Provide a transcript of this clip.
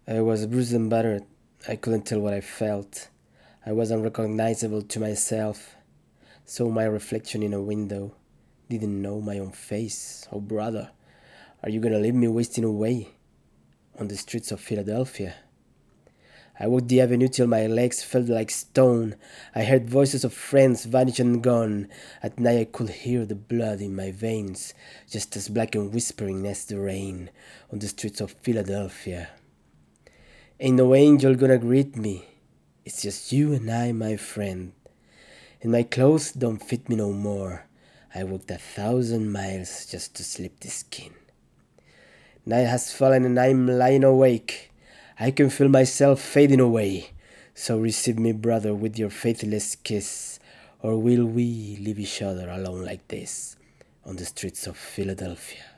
I was bruised and battered. I couldn't tell what I felt. I was unrecognizable to myself. Saw my reflection in a window. Didn't know my own face. Oh, brother, are you gonna leave me wasting away on the streets of Philadelphia? I walked the avenue till my legs felt like stone. I heard voices of friends vanish and gone. At night I could hear the blood in my veins, just as black and whispering as the rain on the streets of Philadelphia. Ain't no angel gonna greet me. It's just you and I, my friend. And my clothes don't fit me no more. I walked 1,000 miles just to slip this skin. Night has fallen and I'm lying awake. I can feel myself fading away. So receive me, brother, with your faithless kiss. Or will we leave each other alone like this on the streets of Philadelphia?